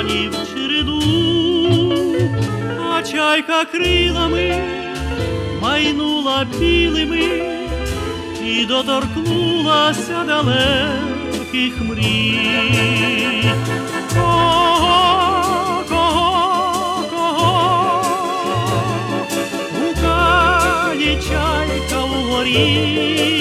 туманів череду, а чайка крилами майнула білими і доторкнулася далеких мрій. Кого, кого, кого гукає чайка угорі?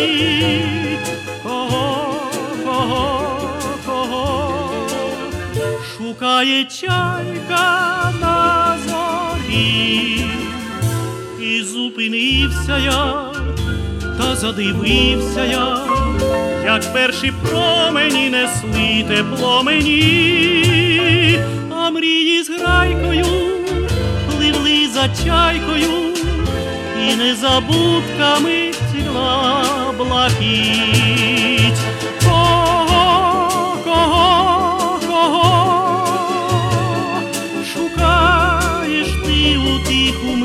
Кого, кого, кого шукає чайка на зорі? І зупинився я, та задивився я, як перші промені несли тепло мені, а мрії з грайкою пливли за чайкою, і незабудками цвіла блакить. Кого, кого, кого шукаєш ти у тиху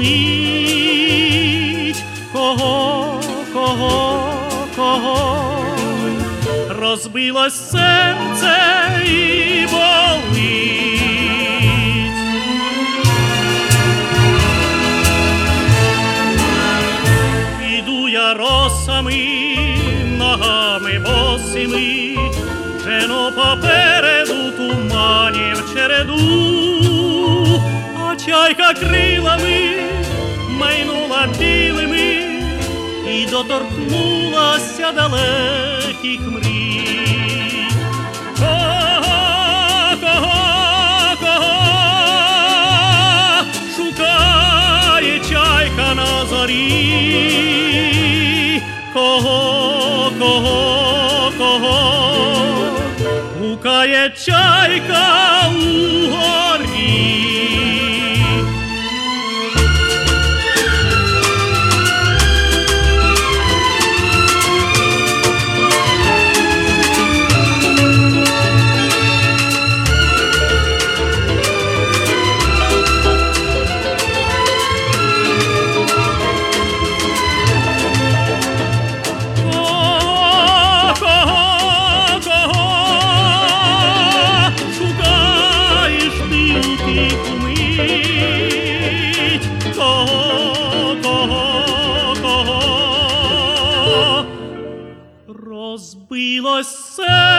мить? Кого, кого, кого розбилось серце і болить? Іду я росами, ногами босими, жену попереду туманів череду, а чайка крилами майнула білими і доторкнулася далеких мрій. Кого, кого, кого шукає чайка на зорі? Кого, кого, кого гукає чайка угорі? Розбилось серце